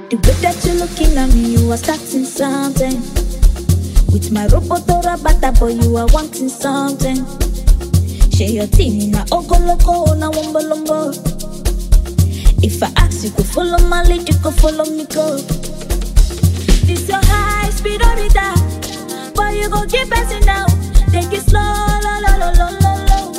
The way that you're looking at me, you are starting something. With my robotora bata boy, you are wanting something. Share your team na ogoloko na wombolombo. If I ask you to follow my lead, you can follow me go. This your high speed on it down, but you gon' keep passing down. Take it slow, low, low, low, low, low, low.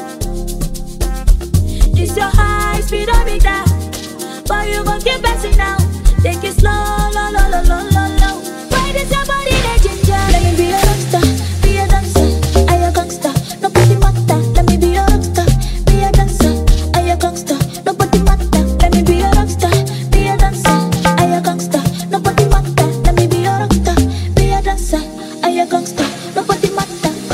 This your high speed on it down, but you gon' keep passing down. Take it slow, low, low, low, low, low, low. Why does your body that ginger? Let me be a rockstar, be a dancer, I a gangster. Nobody matter. Let me be a rockstar, be a dancer, I a gangster. Nobody matter. Let me be a rockstar, be a dancer, I a gangster. Nobody matter. Let me be a rockstar, be a dancer, I a gangster. Nobody matter.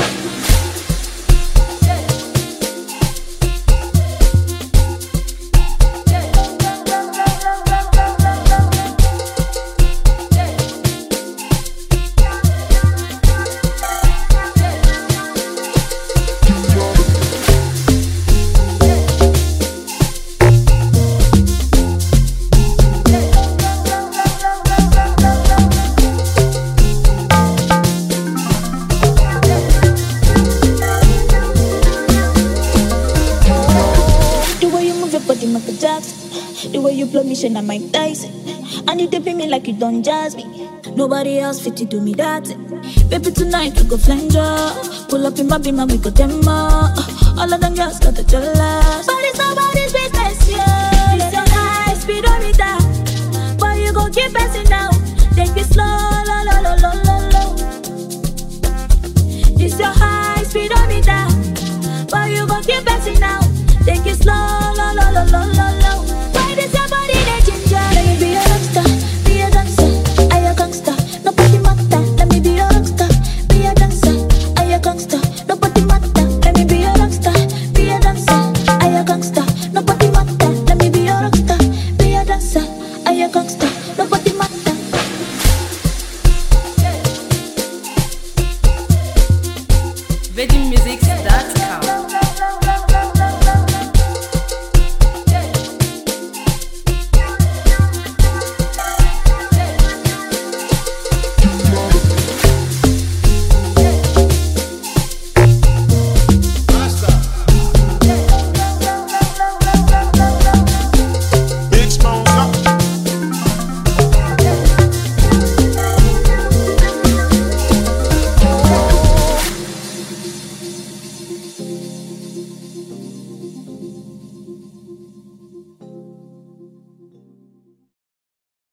The way you blow me, shine on my Tyson. And you dipping me like you done jazz me. Nobody else fit to do me that. Baby, tonight we go flanger. Pull up in my beam and we go demo. All of them girls got the jealous. But it's nobody's business.